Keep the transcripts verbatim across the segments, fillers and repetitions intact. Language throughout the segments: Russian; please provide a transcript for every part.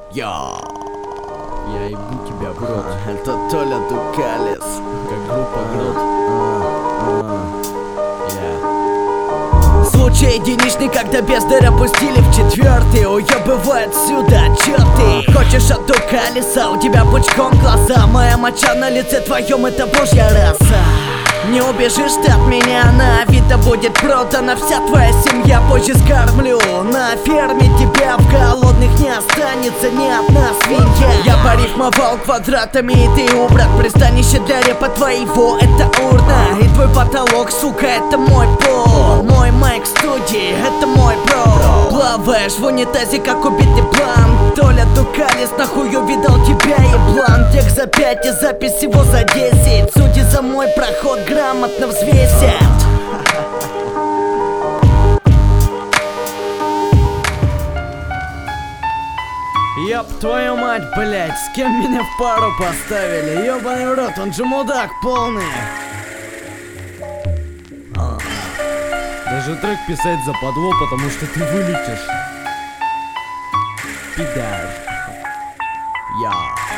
Я Я ебу тебя в рот. Это Толя Дукалис. Как группа Грот. Случай единичный, когда бездарь опустили в четвертый. Уебывай отсюда, чё ты? Хочешь от Дукалиса? У тебя пучком глаза. Моя моча на лице твоем, это божья раса. Не убежишь ты от меня, на Авито будет продана вся твоя семья. Позже скормлю на ферме, тебя в голодных не останется ни одна свинья. Я порифмовал квадратами, и ты убрат. Пристанище для репа твоего, это урна. И твой потолок, сука, это мой пол. Мой майк студии, это мой бро. Плаваешь в унитазе, как убитый план. Толя Дукалис, нахуй увидал тебя, еблан. Тех за пять и запись всего за десять. Судьи за мой проход грамотно взвесят. Ёб твою мать, блять, с кем меня в пару поставили? Ёбаный в рот, он же мудак полный. Даже трек писать западло, потому что ты вылетишь. Пидар. Я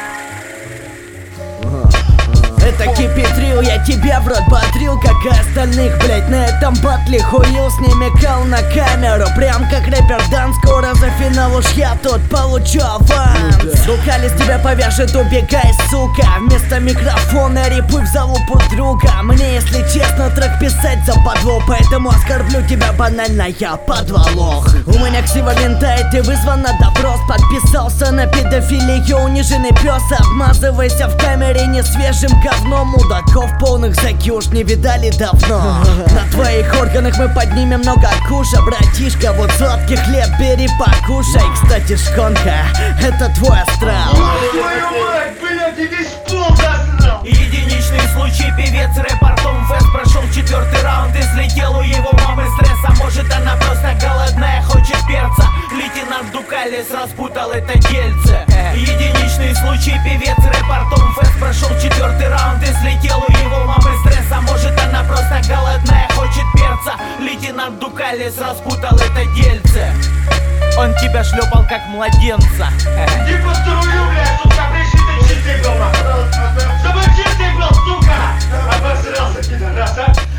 Это кипитрил, я тебя в рот бодрил, как и остальных, блять. На этом батле хуил, с ними кал на камеру. Прям как рэпер Дан, скоро за финал уж я тут получу аванс. Дукалис тебя повяжет, убегай, сука. Вместо микрофона репуй в залупу друга. Мне, если честно, трек писать западло, поэтому оскорблю тебя банально, я подволок. У меня ксива винтает и вызван на допрос. Подписался на педофилию, униженный пес. Обмазывайся в камере несвежим говном. Мудаков полных заки уж не видали давно. На твоих органах мы поднимем много куша, братишка. Вот сладкий хлеб бери, покушай. Кстати, шконка, это твой астрал. Твою мать, блядь, и весь пол засрал. Единичный случай, певец рэпортом фест прошел четвертый раунд и слетел у его мамы стресс. А может она просто голодная, хочет перца. Лейтенант Дукалис распутал это дельце. Единичный случай, певец рэпортом фест прошел четвертый раунд и слетел у его мамы стресс. А может она просто голодная, хочет перца. Лейтенант Дукалис распутал это дельце. Он тебя шлепал как младенца. Иди по струю, блядь, сука, пришли ты чистый был, нахуй. Чтобы чистый был, сука. Обосрался, пидорас, а?